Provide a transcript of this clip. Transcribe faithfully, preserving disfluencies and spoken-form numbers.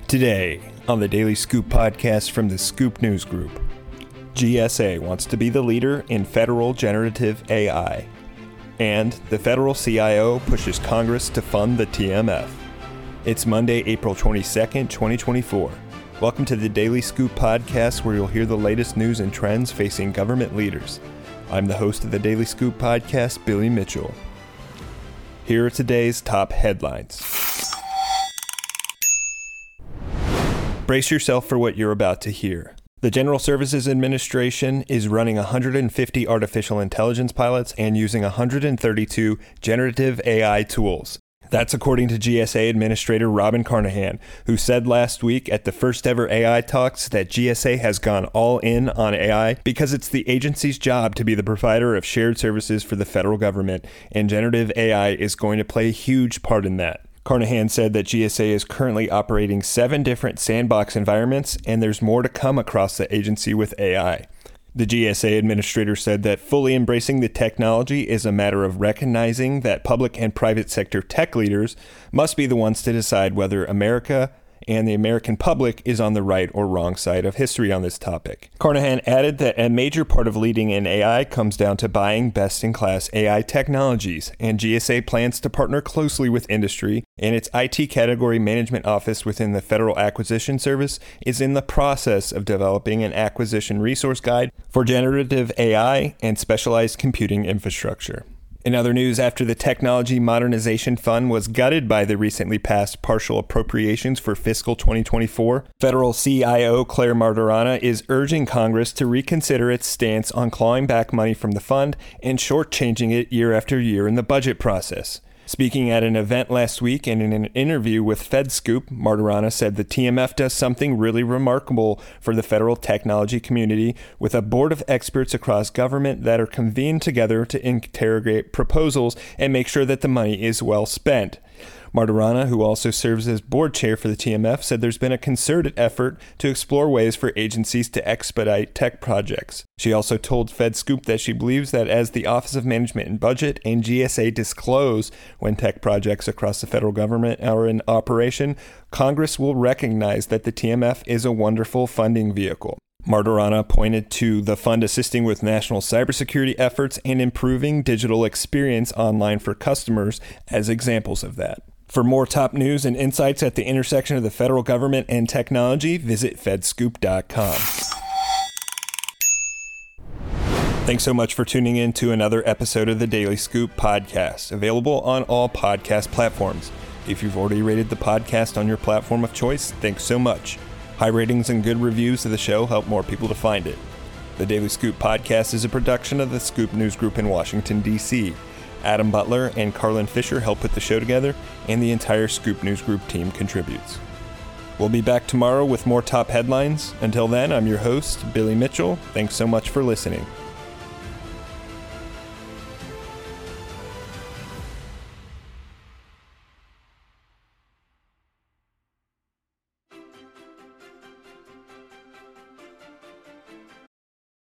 Today, on the Daily Scoop podcast from the Scoop News Group, G S A wants to be the leader in federal generative A I, and the federal C I O pushes Congress to fund the T M F. It's Monday, April twenty-second, twenty twenty-four. Welcome to the Daily Scoop podcast, where you'll hear the latest news and trends facing government leaders. I'm the host of the Daily Scoop podcast, Billy Mitchell. Here are today's top headlines. Brace yourself for what you're about to hear. The General Services Administration is running one hundred fifty artificial intelligence pilots and using one hundred thirty-two generative A I tools. That's according to G S A Administrator Robin Carnahan, who said last week at the first ever A I talks that G S A has gone all in on A I because it's the agency's job to be the provider of shared services for the federal government, and generative A I is going to play a huge part in that. Carnahan said that G S A is currently operating seven different sandbox environments, and there's more to come across the agency with A I. The G S A administrator said that fully embracing the technology is a matter of recognizing that public and private sector tech leaders must be the ones to decide whether America and the American public is on the right or wrong side of history on this topic. Carnahan added that a major part of leading in A I comes down to buying best-in-class A I technologies, and G S A plans to partner closely with industry, and its I T category management office within the Federal Acquisition Service is in the process of developing an acquisition resource guide for generative A I and specialized computing infrastructure. In other news, after the Technology Modernization Fund was gutted by the recently passed partial appropriations for fiscal twenty twenty-four, federal C I O Claire Martorana is urging Congress to reconsider its stance on clawing back money from the fund and shortchanging it year after year in the budget process. Speaking at an event last week and in an interview with FedScoop, Martorana said the T M F does something really remarkable for the federal technology community with a board of experts across government that are convened together to interrogate proposals and make sure that the money is well spent. Martorana, who also serves as board chair for the T M F, said there's been a concerted effort to explore ways for agencies to expedite tech projects. She also told FedScoop that she believes that as the Office of Management and Budget and G S A disclose when tech projects across the federal government are in operation, Congress will recognize that the T M F is a wonderful funding vehicle. Martorana pointed to the fund assisting with national cybersecurity efforts and improving digital experience online for customers as examples of that. For more top news and insights at the intersection of the federal government and technology, visit fedscoop dot com. Thanks so much for tuning in to another episode of the Daily Scoop podcast, available on all podcast platforms. If you've already rated the podcast on your platform of choice, thanks so much. High ratings and good reviews of the show help more people to find it. The Daily Scoop podcast is a production of the Scoop News Group in Washington, D C Adam Butler and Carlin Fisher help put the show together, and the entire Scoop News Group team contributes. We'll be back tomorrow with more top headlines. Until then, I'm your host, Billy Mitchell. Thanks so much for listening.